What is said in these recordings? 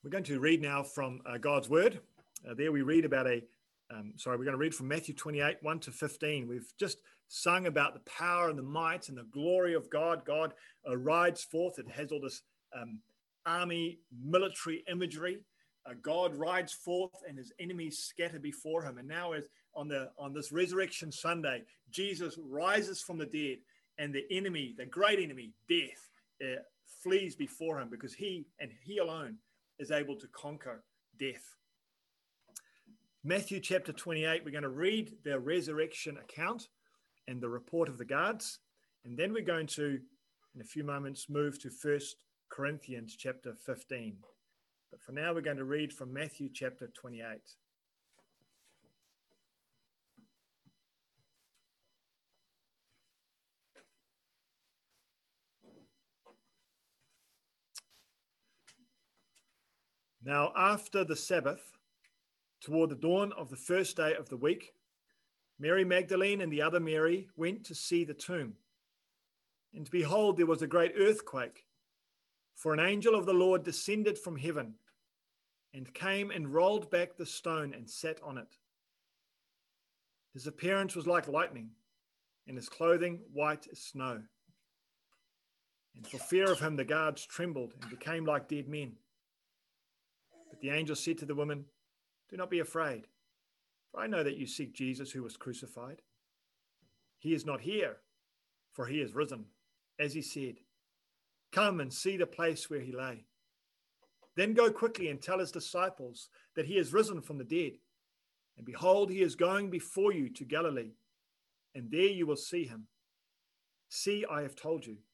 We're going to read now from God's Word. There we read about we're going to read from Matthew 28, 1 to 15. We've just sung about the power and the might and the glory of God. God rides forth. It has all this army, military imagery. God rides forth and his enemies scatter before him. And now on this Resurrection Sunday, Jesus rises from the dead and the enemy, the great enemy, death, flees before him because he alone is able to conquer death. Matthew chapter 28, we're going to read the resurrection account and the report of the guards. And then we're going to, in a few moments, move to 1 Corinthians chapter 15. But for now, we're going to read from Matthew chapter 28. Now, after the Sabbath, toward the dawn of the first day of the week, Mary Magdalene and the other Mary went to see the tomb. And behold, there was a great earthquake, for an angel of the Lord descended from heaven and came and rolled back the stone and sat on it. His appearance was like lightning, and his clothing white as snow. And for fear of him, the guards trembled and became like dead men. But the angel said to the woman, "Do not be afraid, for I know that you seek Jesus who was crucified. He is not here, for he is risen, as he said. Come and see the place where he lay. Then go quickly and tell his disciples that he is risen from the dead. And behold, he is going before you to Galilee, and there you will see him. See, I have told you."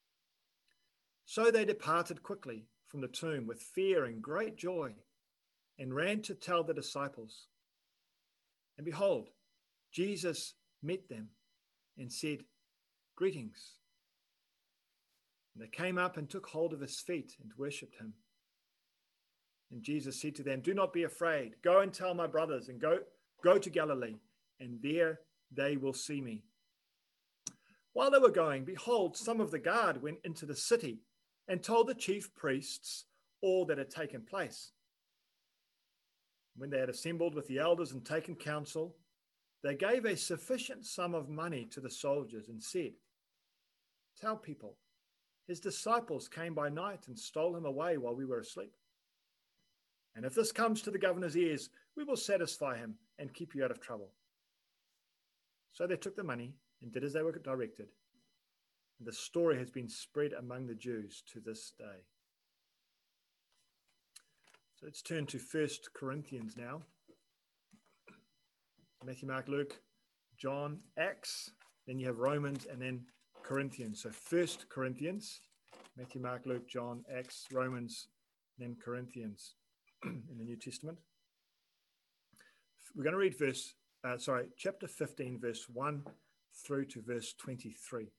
So they departed quickly from the tomb with fear and great joy, and ran to tell the disciples. And behold, Jesus met them and said, "Greetings." And they came up and took hold of his feet and worshipped him. And Jesus said to them, "Do not be afraid. Go and tell my brothers and go to Galilee, and there they will see me." While they were going, behold, some of the guard went into the city and told the chief priests all that had taken place. When they had assembled with the elders and taken counsel, they gave a sufficient sum of money to the soldiers and said, "Tell people, his disciples came by night and stole him away while we were asleep. And if this comes to the governor's ears, we will satisfy him and keep you out of trouble." So they took the money and did as they were directed. And the story has been spread among the Jews to this day. So let's turn to 1 Corinthians now. Matthew, Mark, Luke, John, Acts, then you have Romans, and then Corinthians. So 1 Corinthians, Matthew, Mark, Luke, John, Acts, Romans, then Corinthians in the New Testament. We're going to read chapter 15, verse 1 through to verse 23.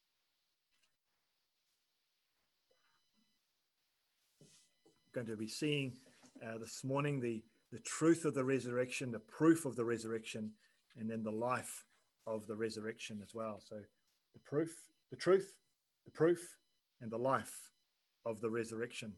We're going to be seeing this morning the truth of the resurrection, the proof of the resurrection, and then the life of the resurrection as well. So the proof, the truth, the proof, and the life of the resurrection.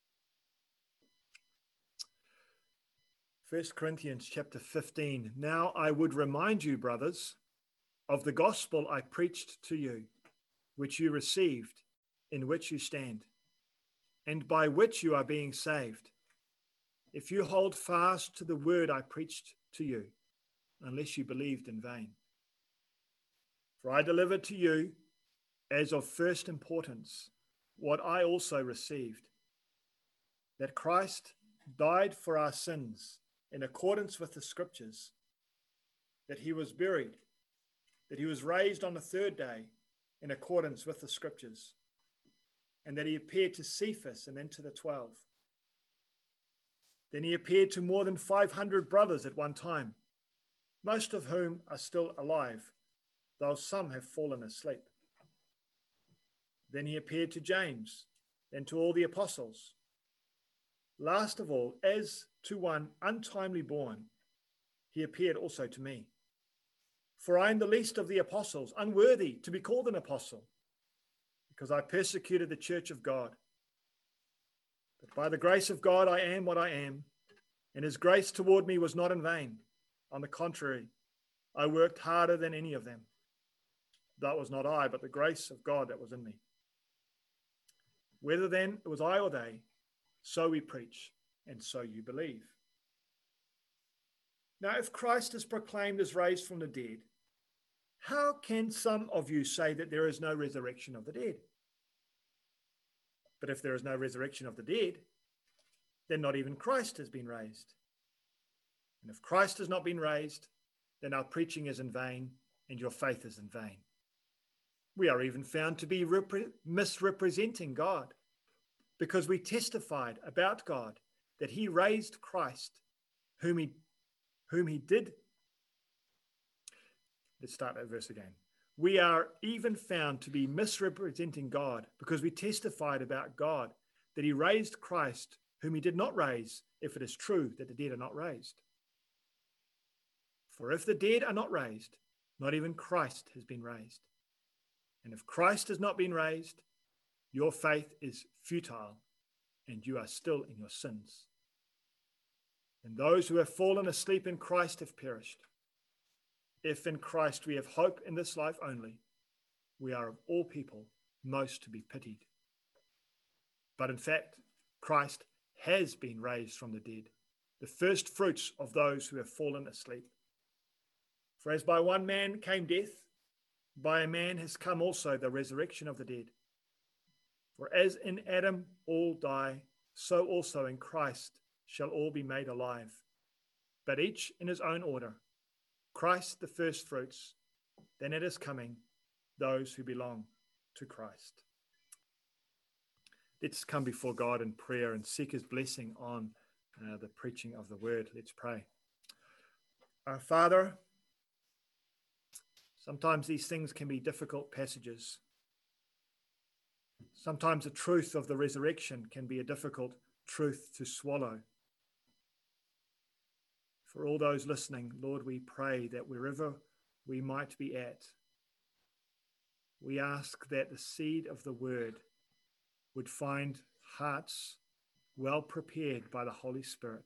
1 Corinthians chapter 15. Now I would remind you, brothers, of the gospel I preached to you, which you received, in which you stand, and by which you are being saved, if you hold fast to the word I preached to you, unless you believed in vain. For I delivered to you, as of first importance, what I also received, that Christ died for our sins in accordance with the Scriptures, that he was buried, that he was raised on the third day in accordance with the Scriptures, and that he appeared to Cephas and then to the 12. Then he appeared to more than 500 brothers at one time, most of whom are still alive, though some have fallen asleep. Then he appeared to James, then to all the apostles. Last of all, as to one untimely born, he appeared also to me. For I am the least of the apostles, unworthy to be called an apostle, because I persecuted the church of God. But by the grace of God, I am what I am, and his grace toward me was not in vain. On the contrary, I worked harder than any of them. That was not I, but the grace of God that was in me. Whether then it was I or they, so we preach, and so you believe. Now, if Christ is proclaimed as raised from the dead, how can some of you say that there is no resurrection of the dead? But if there is no resurrection of the dead, then not even Christ has been raised. And if Christ has not been raised, then our preaching is in vain, and your faith is in vain. We are even found to be misrepresenting God, because we testified about God that he raised Christ, whom he did. Let's start that verse again. We are even found to be misrepresenting God, because we testified about God that he raised Christ, whom he did not raise, if it is true that the dead are not raised. For if the dead are not raised, not even Christ has been raised. And if Christ has not been raised, your faith is futile, and you are still in your sins. And those who have fallen asleep in Christ have perished. If in Christ we have hope in this life only, we are of all people most to be pitied. But in fact, Christ has been raised from the dead, the first fruits of those who have fallen asleep. For as by one man came death, by a man has come also the resurrection of the dead. For as in Adam all die, so also in Christ shall all be made alive, but each in his own order. Christ the first fruits, then at his coming, those who belong to Christ. Let's come before God in prayer and seek his blessing on the preaching of the word. Let's pray. Our Father, sometimes these things can be difficult passages. Sometimes the truth of the resurrection can be a difficult truth to swallow. For all those listening, Lord, we pray that wherever we might be at, we ask that the seed of the word would find hearts well prepared by the Holy Spirit.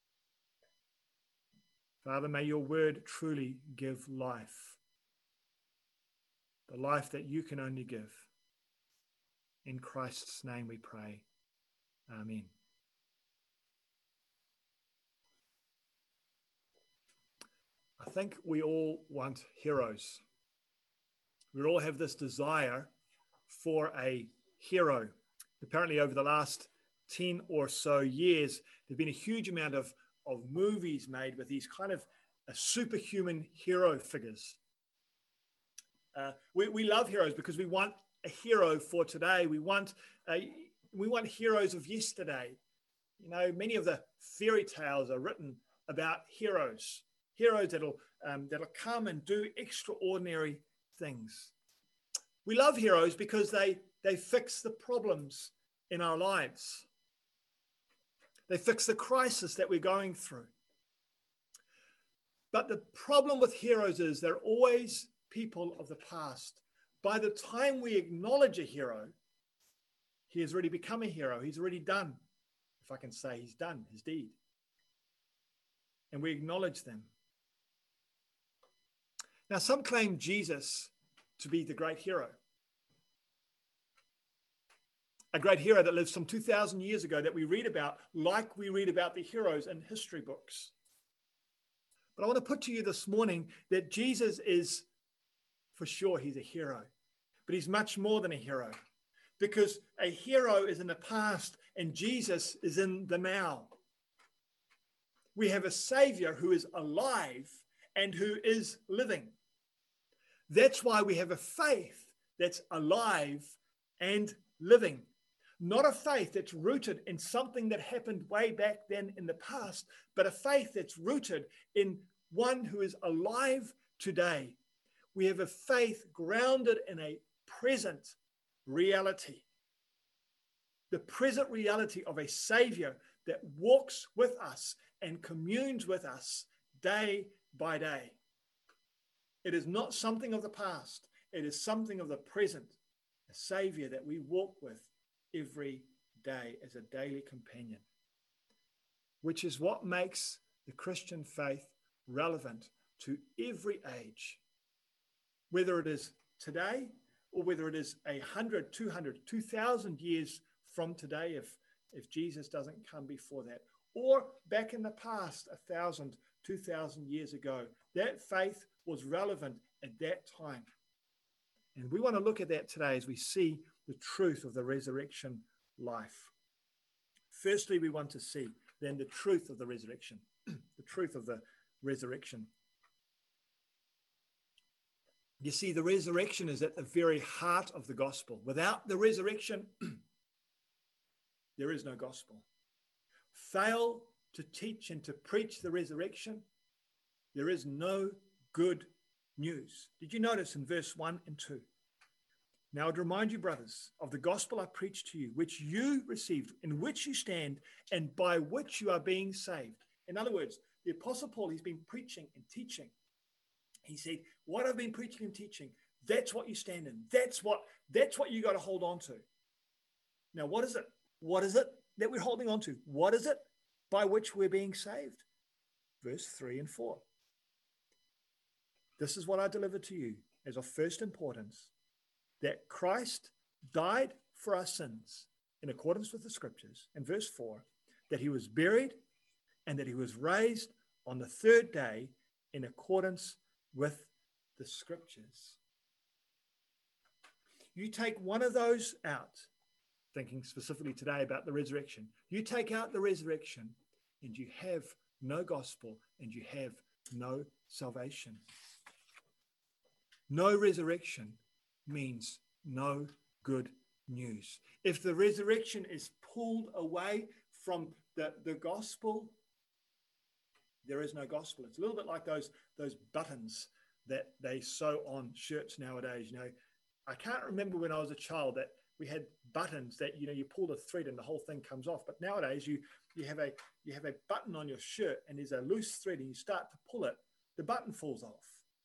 Father, may your word truly give life, the life that you can only give. In Christ's name we pray. Amen. I think we all want heroes. We all have this desire for a hero. Apparently over the last 10 or so years, there's been a huge amount of movies made with these kind of superhuman hero figures. We love heroes because we want a hero for today. We want heroes of yesterday. You know, many of the fairy tales are written about heroes that'll come and do extraordinary things. We love heroes because they fix the problems in our lives. They fix the crisis that we're going through. But the problem with heroes is they're always people of the past. By the time we acknowledge a hero, he has already become a hero. He's already done, if I can say, he's done his deed. And we acknowledge them. Now, some claim Jesus to be the great hero. A great hero that lived some 2,000 years ago that we read about, like we read about the heroes in history books. But I want to put to you this morning that Jesus is, for sure, he's a hero. But he's much more than a hero. Because a hero is in the past and Jesus is in the now. We have a Savior who is alive and who is living. That's why we have a faith that's alive and living. Not a faith that's rooted in something that happened way back then in the past, but a faith that's rooted in one who is alive today. We have a faith grounded in a present reality. The present reality of a Savior that walks with us and communes with us day by day. It is not something of the past. It is something of the present, a Savior that we walk with every today as a daily companion, which is what makes the Christian faith relevant to every age, whether it is today or whether it is 100, 200, 2,000 years from today, if Jesus doesn't come before that, or back in the past, 1,000, 2,000 years ago. That faith was relevant at that time. And we want to look at that today as we see the truth of the resurrection life. Firstly, we want to see then the truth of the resurrection, the truth of the resurrection. You see, the resurrection is at the very heart of the gospel. Without the resurrection, there is no gospel. Fail to teach and to preach the resurrection, there is no good news. Did you notice in verse 1 and 2? Now I'd remind you, brothers, of the gospel I preached to you, which you received, in which you stand, and by which you are being saved. In other words, the Apostle Paul, he's been preaching and teaching. He said, what I've been preaching and teaching, that's what you stand in. That's what you got to hold on to. Now, what is it? What is it that we're holding on to? What is it by which we're being saved? Verse 3 and 4. This is what I delivered to you as of first importance, that Christ died for our sins in accordance with the scriptures. And verse 4, that he was buried and that he was raised on the third day in accordance with the scriptures. You take one of those out, thinking specifically today about the resurrection. You take out the resurrection and you have no gospel and you have no salvation. No resurrection means no good news. If the resurrection is pulled away from the gospel, there is no gospel. It's a little bit like those buttons that they sew on shirts nowadays. You know, I can't remember when I was a child that we had buttons that, you know, you pull the thread and the whole thing comes off. But nowadays you have a button on your shirt and there's a loose thread and you start to pull it, the button falls off.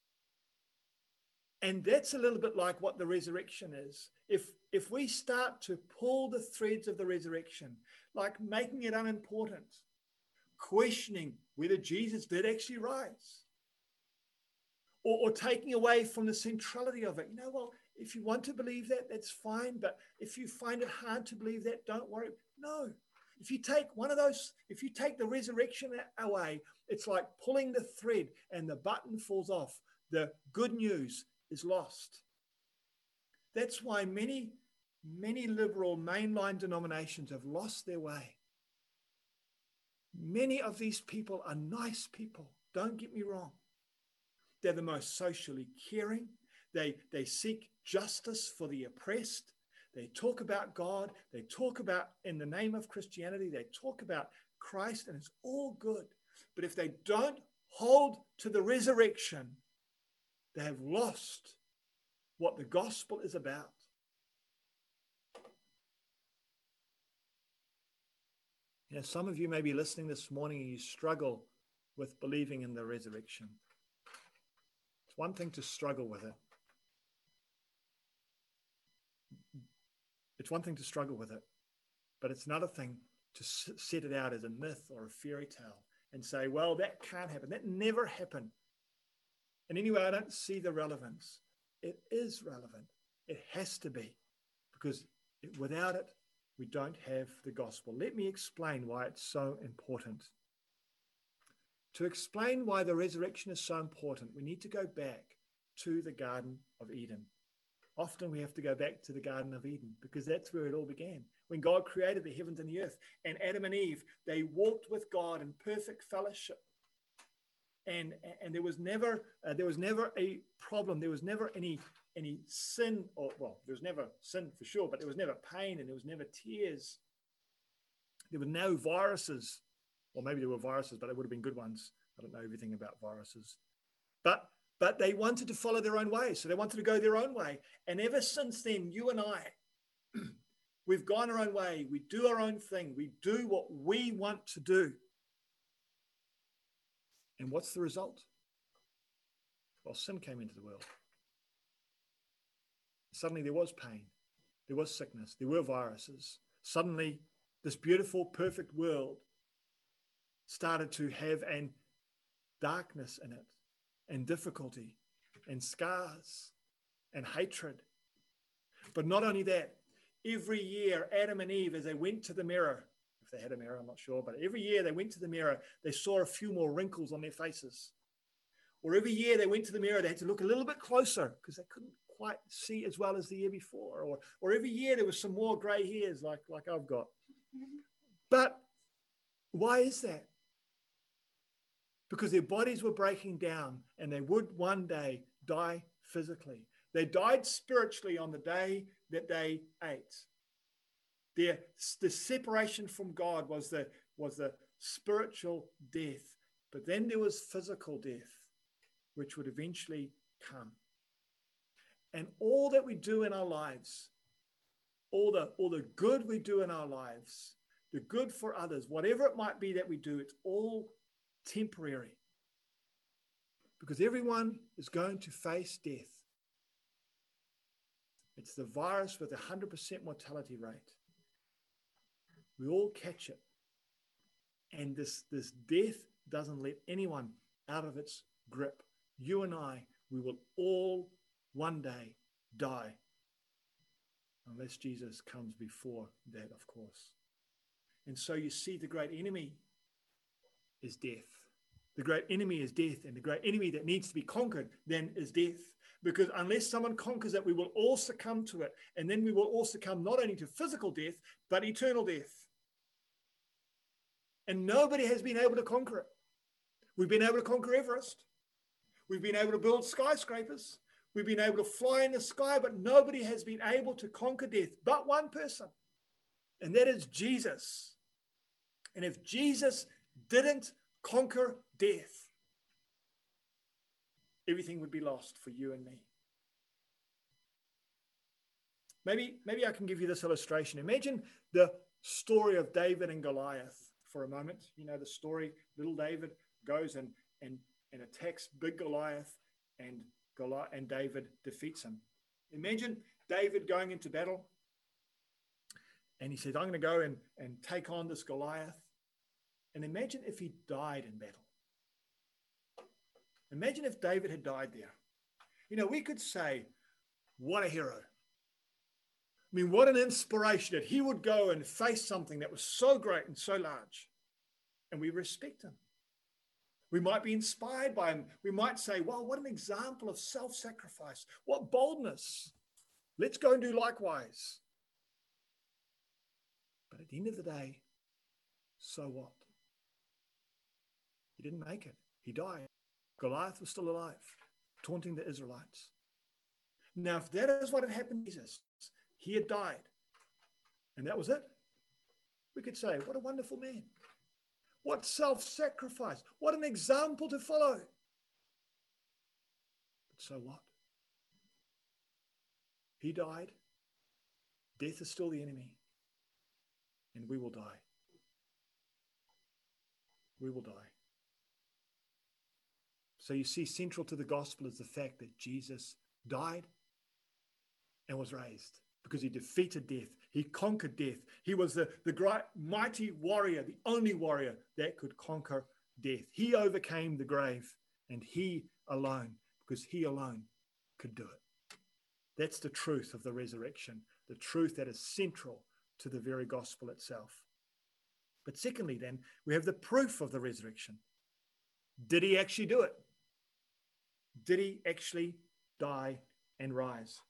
And that's a little bit like what the resurrection is. If we start to pull the threads of the resurrection, like making it unimportant, questioning whether Jesus did actually rise, or taking away from the centrality of it. You know, well, if you want to believe that, that's fine. But if you find it hard to believe that, don't worry. No. If you take one of those, if you take the resurrection away, it's like pulling the thread and the button falls off. The good news is lost. That's why many liberal mainline denominations have lost their way. Many of these people are nice people. Don't get me wrong. They're the most socially caring. They seek justice for the oppressed. They talk about God. They talk about, in the name of Christianity, they talk about Christ, and it's all good. But if they don't hold to the resurrection, they have lost what the gospel is about. You know, some of you may be listening this morning and you struggle with believing in the resurrection. It's one thing to struggle with it. It's one thing to struggle with it, but it's another thing to set it out as a myth or a fairy tale and say, well, that can't happen. That never happened. And anyway, I don't see the relevance. It is relevant. It has to be, because without it, we don't have the gospel. Let me explain why it's so important. To explain why the resurrection is so important, we need to go back to the Garden of Eden. Often we have to go back to the Garden of Eden because that's where it all began. When God created the heavens and the earth, and Adam and Eve, they walked with God in perfect fellowship. And there was never a problem. There was never any sin, or well, there was never sin for sure, but there was never pain and there was never tears. There were no viruses. Or maybe there were viruses, but they would have been good ones. I don't know everything about viruses. But they wanted to follow their own way. So they wanted to go their own way. And ever since then, you and I, we've gone our own way. We do our own thing. We do what we want to do. And what's the result? Well, sin came into the world. Suddenly there was pain. There was sickness. There were viruses. Suddenly this beautiful, perfect world started to have an darkness in it, and difficulty, and scars, and hatred. But not only that, every year, Adam and Eve, as they went to the mirror, if they had a mirror, I'm not sure, but every year they went to the mirror, they saw a few more wrinkles on their faces. Or every year they went to the mirror, they had to look a little bit closer because they couldn't quite see as well as the year before. Or every year there was some more gray hairs like I've got. But why is that? Because their bodies were breaking down and they would one day die physically. They died spiritually on the day that they ate. The separation from God was the spiritual death. But then there was physical death, which would eventually come. And all that we do in our lives, all the good we do in our lives, the good for others, whatever it might be that we do, it's all temporary. Because everyone is going to face death. It's the virus with a 100% mortality rate. We all catch it. And this death doesn't let anyone out of its grip. You and I, we will all one day die. Unless Jesus comes before that, of course. And so you see, the great enemy is death. The great enemy is death, and the great enemy that needs to be conquered then is death. Because unless someone conquers it, we will all succumb to it. And then we will all succumb not only to physical death, but eternal death. And nobody has been able to conquer it. We've been able to conquer Everest. We've been able to build skyscrapers. We've been able to fly in the sky, but nobody has been able to conquer death but one person. And that is Jesus. And if Jesus didn't conquer death, everything would be lost for you and me. Maybe I can give you this illustration. Imagine the story of David and Goliath for a moment. You know the story. Little David goes and attacks big Goliath, and David defeats him. Imagine David going into battle, and he said, I'm going to go and take on this Goliath. And imagine if he died in battle. Imagine if David had died there. You know, we could say, what a hero. I mean, what an inspiration that he would go and face something that was so great and so large. And we respect him. We might be inspired by him. We might say, wow, what an example of self-sacrifice. What boldness. Let's go and do likewise. But at the end of the day, so what? He didn't make it. He died. Goliath was still alive, taunting the Israelites. Now, if that is what had happened to Jesus, he had died, and that was it, we could say, what a wonderful man. What self-sacrifice. What an example to follow. But so what? He died. Death is still the enemy. And we will die. We will die. So you see, central to the gospel is the fact that Jesus died and was raised because he defeated death. He conquered death. He was the great, mighty warrior, the only warrior that could conquer death. He overcame the grave, and he alone, because he alone could do it. That's the truth of the resurrection, the truth that is central to the very gospel itself. But secondly, then, we have the proof of the resurrection. Did he actually do it? Did he actually die and rise?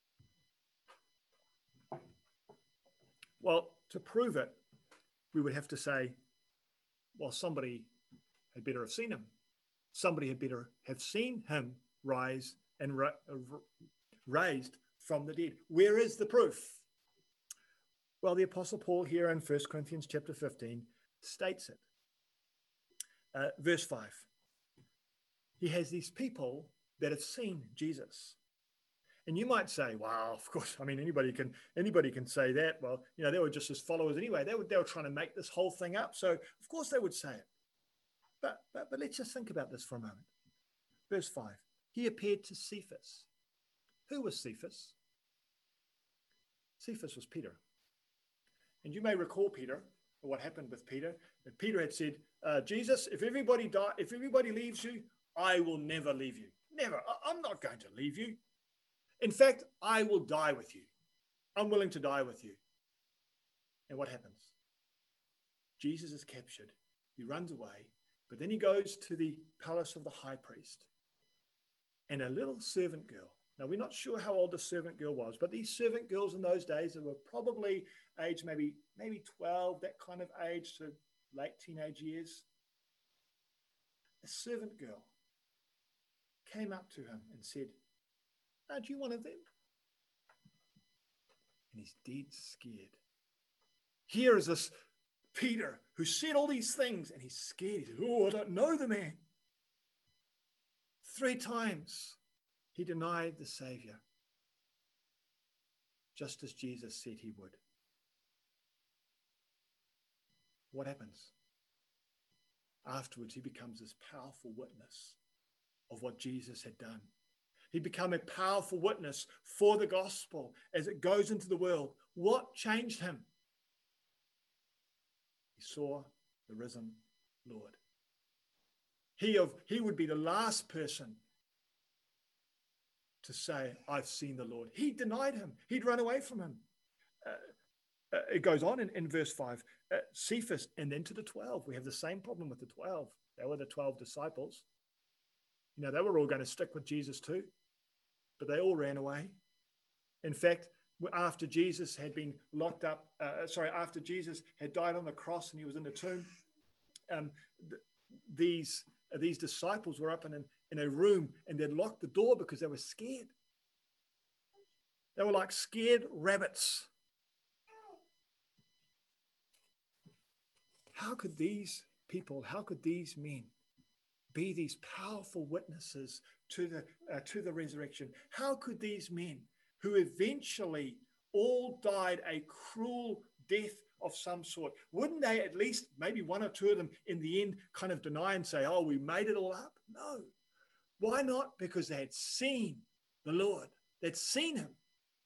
Well, to prove it, we would have to say, well, somebody had better have seen him. Somebody had better have seen him rise and raised from the dead. Where is the proof? Well, the Apostle Paul here in 1 Corinthians chapter 15 states it. Verse 5. He has these people that have seen Jesus. And you might say, wow, of course, I mean, anybody can say that. Well, you know, they were just his followers anyway. They were trying to make this whole thing up. So, of course, they would say it. But let's just think about this for a moment. Verse 5. He appeared to Cephas. Who was Cephas? Cephas was Peter. And you may recall Peter, or what happened with Peter. That Peter had said, Jesus, if everybody leaves you, I will never leave you. Never. I'm not going to leave you. In fact, I will die with you. I'm willing to die with you. And what happens? Jesus is captured. He runs away, but then he goes to the palace of the high priest. And a little servant girl. Now, we're not sure how old the servant girl was, but these servant girls in those days, they were probably aged maybe 12, that kind of age, to late teenage years. A servant girl came up to him and said, aren't you one of them? And he's dead scared. Here is this Peter who said all these things, and he's scared. He said, oh, I don't know the man. 3 times he denied the Savior, just as Jesus said he would. What happens? Afterwards, he becomes this powerful witness of what Jesus had done. He became a powerful witness for the gospel as it goes into the world. What changed him? He saw the risen Lord. He would be the last person to say, I've seen the Lord. He denied him. He'd run away from him. It goes on in verse 5, Cephas, and then to the 12. We have the same problem with the 12. They were the 12 disciples. You know, they were all going to stick with Jesus too, but they all ran away. In fact, after Jesus had been locked up, after Jesus had died on the cross and he was in the tomb, these disciples were up in a room, and they'd locked the door because they were scared. They were like scared rabbits. How could these men be these powerful witnesses to the resurrection? How could these men, who eventually all died a cruel death of some sort, wouldn't they at least, maybe one or two of them in the end, kind of deny and say, oh, we made it all up? No. Why not? Because they had seen the Lord. They'd seen him.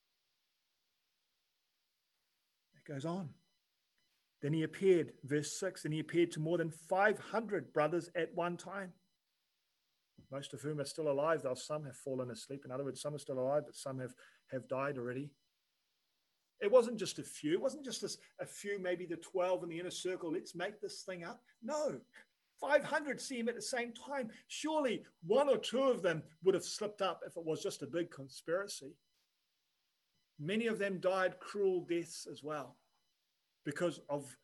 It goes on. Then he appeared, verse 6, and he appeared to more than 500 brothers at one time, most of whom are still alive, though some have fallen asleep. In other words, some are still alive, but some have died already. It wasn't just a few. It wasn't just a few, maybe the 12 in the inner circle. Let's make this thing up. No. 500 see him at the same time. Surely one or two of them would have slipped up if it was just a big conspiracy. Many of them died cruel deaths as well because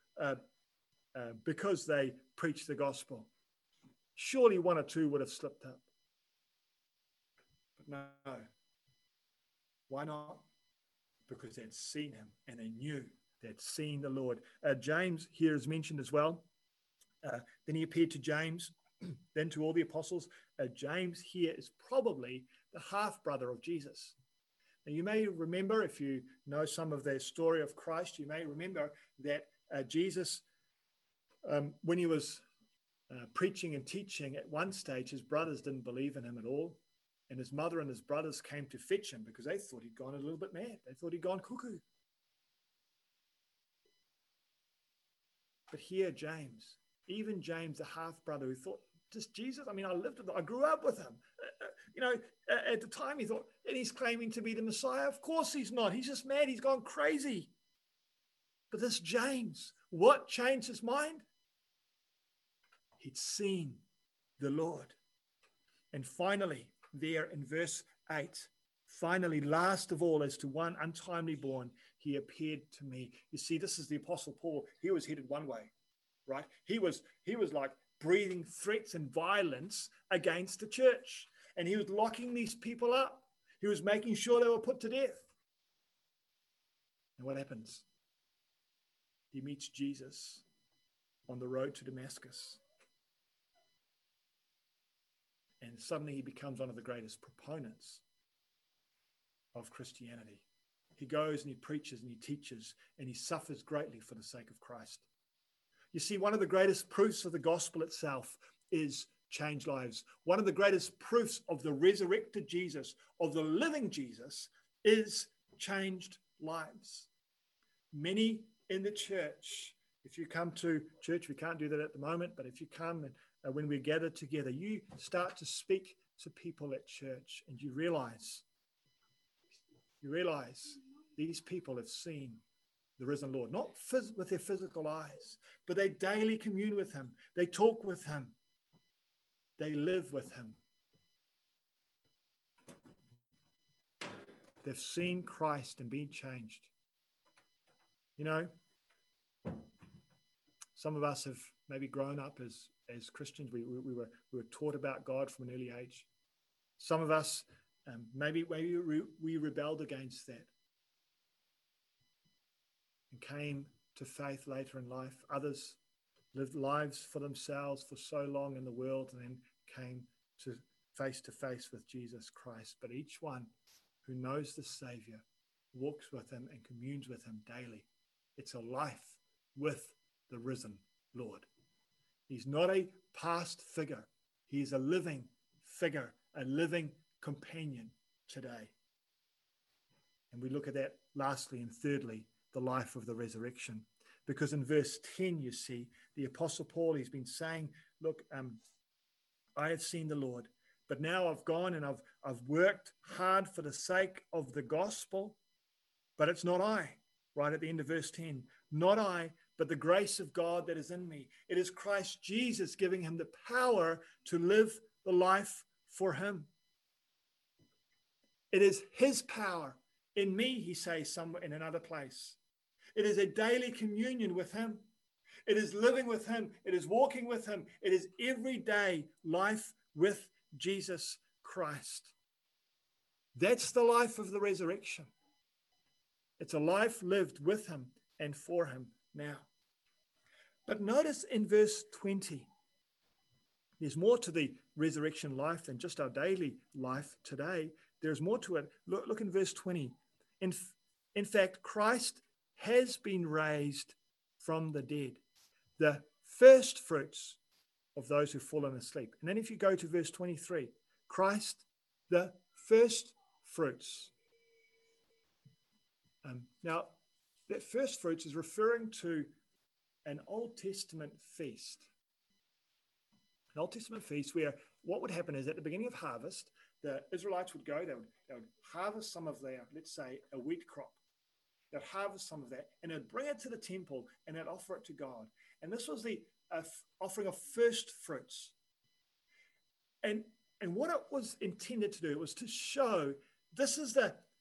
they preached the gospel. Surely one or two would have slipped up. But no. Why not? Because they'd seen him and they knew they'd seen the Lord. James here is mentioned as well. Then he appeared to James, then to all the apostles. James here is probably the half-brother of Jesus. Now you may remember, if you know some of the story of Christ, you may remember that Jesus, when he was preaching and teaching, at one stage his brothers didn't believe in him at all. And his mother and his brothers came to fetch him because they thought he'd gone a little bit mad. They thought he'd gone cuckoo. But here, James, even James, the half-brother, who thought, just Jesus, I mean, I grew up with him. At the time he thought, and he's claiming to be the Messiah. Of course he's not. He's just mad. He's gone crazy. But this James, what changed his mind? He'd seen the Lord. And finally, there in verse 8, finally, last of all, as to one untimely born, he appeared to me. You see, this is the Apostle Paul. He was headed one way, right? He was like breathing threats and violence against the church. And he was locking these people up. He was making sure they were put to death. And what happens? He meets Jesus on the road to Damascus. And suddenly he becomes one of the greatest proponents of Christianity. He goes and he preaches and he teaches and he suffers greatly for the sake of Christ. You see, one of the greatest proofs of the gospel itself is changed lives. One of the greatest proofs of the resurrected Jesus, of the living Jesus, is changed lives. Many in the church. If you come to church, we can't do that at the moment, but if you come and when we gather together, you start to speak to people at church and you realize these people have seen the risen Lord, not with their physical eyes, but they daily commune with him. They talk with him. They live with him. They've seen Christ and been changed. You know, some of us have maybe grown up as Christians. We were taught about God from an early age. Some of us, maybe we rebelled against that and came to faith later in life. Others lived lives for themselves for so long in the world and then came to face with Jesus Christ. But each one who knows the Savior walks with him and communes with him daily. It's a life with the risen Lord. He's not a past figure. He's a living figure, a living companion today. And we look at that lastly and thirdly, the life of the resurrection. Because in verse 10, you see, the Apostle Paul, he's been saying, look, I have seen the Lord, but now I've gone and I've worked hard for the sake of the gospel, but it's not I. Right at the end of verse 10, not I, but the grace of God that is in me. It is Christ Jesus giving him the power to live the life for him. It is his power in me, he says somewhere in another place. It is a daily communion with him. It is living with him. It is walking with him. It is everyday life with Jesus Christ. That's the life of the resurrection. It's a life lived with him and for him now. But notice in verse 20, there's more to the resurrection life than just our daily life today. There's more to it. Look in verse 20. In fact, Christ has been raised from the dead, the first fruits of those who've fallen asleep. And then if you go to verse 23, Christ, the first fruits. Now, that first fruits is referring to an Old Testament feast. An Old Testament feast where what would happen is at the beginning of harvest, the Israelites would go, they would harvest some of their, let's say, a wheat crop. They'd harvest some of that and they'd bring it to the temple and they'd offer it to God. And this was the offering of first fruits. And what it was intended to do was to show this is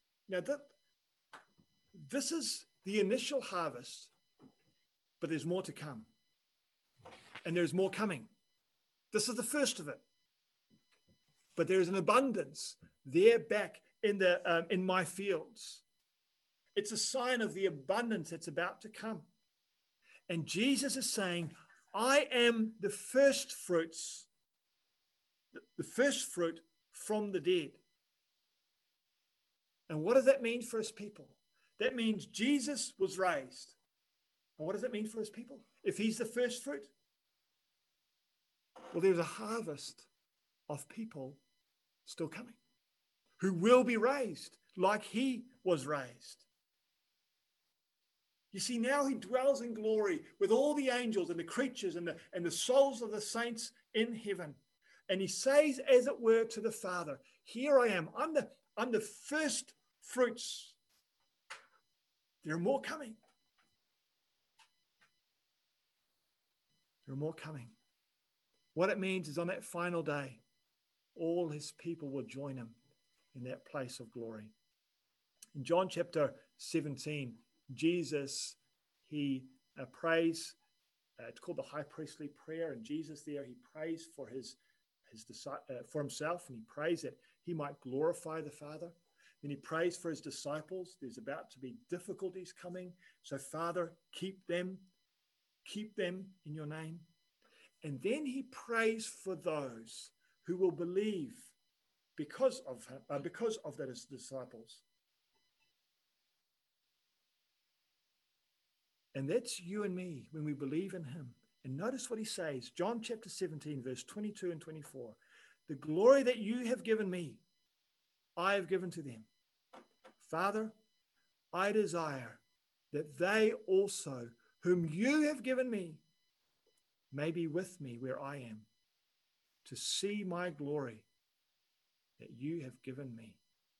this is the initial harvest, but there's more to come. And there's more coming. This is the first of it. But there's an abundance there back in my fields. It's a sign of the abundance that's about to come. And Jesus is saying, I am the first fruits, the first fruit from the dead. And what does that mean for his people? That means Jesus was raised. And what does that mean for his people? If he's the first fruit? Well, there's a harvest of people still coming who will be raised like he was raised. You see, now he dwells in glory with all the angels and the creatures and the souls of the saints in heaven. And he says, as it were, to the Father, here I am. I'm the first fruits. There are more coming. There are more coming. What it means is on that final day, all his people will join him in that place of glory. In John chapter 17, Jesus, he prays, it's called the high priestly prayer, and Jesus there, he prays for for himself, and he prays that he might glorify the Father. Then he prays for his disciples. There's about to be difficulties coming. So Father, keep them in your name. And then he prays for those who will believe because of his disciples. And that's you and me when we believe in him. And notice what he says, John chapter 17, verse 22 and 24. The glory that you have given me, I have given to them. Father, I desire that they also, whom you have given me, may be with me where I am, to see my glory that you have given me.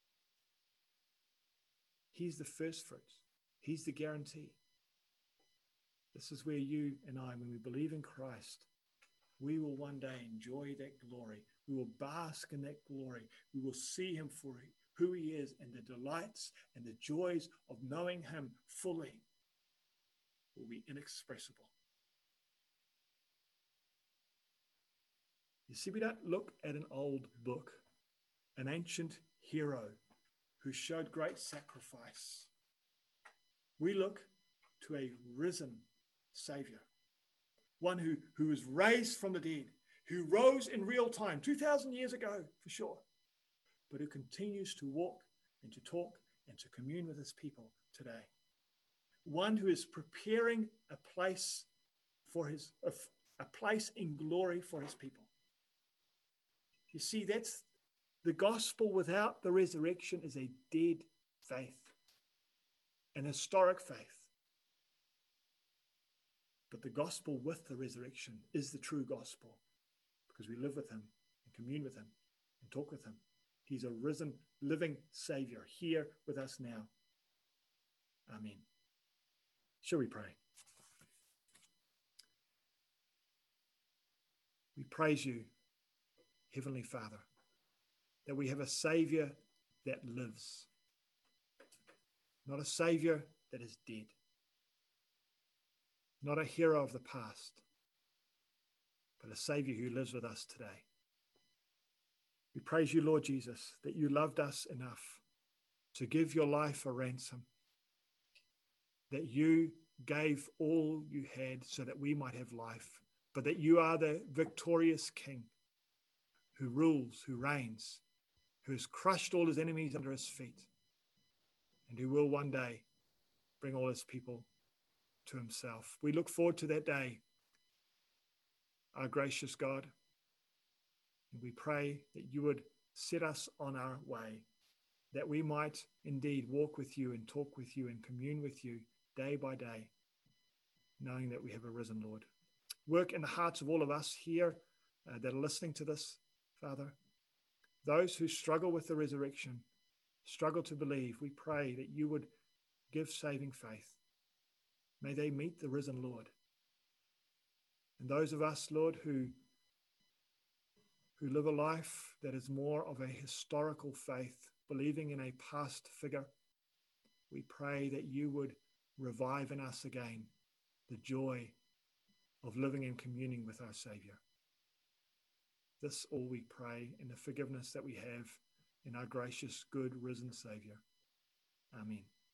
He's the first fruits. He's the guarantee. This is where you and I, when we believe in Christ, we will one day enjoy that glory. We will bask in that glory. We will see him for who he is, and the delights and the joys of knowing him fully will be inexpressible. You see, we don't look at an old book, an ancient hero who showed great sacrifice. We look to a risen Savior, one who was raised from the dead, who rose in real time 2,000 years ago for sure, but who continues to walk and to talk and to commune with his people today. One who is preparing a place for a place in glory for his people. You see, that's the gospel without the resurrection is a dead faith, an historic faith. But the gospel with the resurrection is the true gospel, because we live with him and commune with him and talk with him. He's a risen, living Savior here with us now. Amen. Shall we pray? We praise you, Heavenly Father, that we have a Savior that lives, not a Savior that is dead, not a hero of the past, but a Savior who lives with us today. We praise you, Lord Jesus, that you loved us enough to give your life a ransom, that you gave all you had so that we might have life, but that you are the victorious King who rules, who reigns, who has crushed all his enemies under his feet, and who will one day bring all his people to himself. We look forward to that day, our gracious God, and we pray that you would set us on our way, that we might indeed walk with you and talk with you and commune with you day by day, knowing that we have a risen Lord. Work in the hearts of all of us here that are listening to this, Father. Those who struggle with the resurrection, struggle to believe, we pray that you would give saving faith. May they meet the risen Lord. And those of us, Lord, who live a life that is more of a historical faith, believing in a past figure, we pray that you would revive in us again the joy of living and communing with our Savior. This all we pray in the forgiveness that we have in our gracious, good, risen Savior. Amen.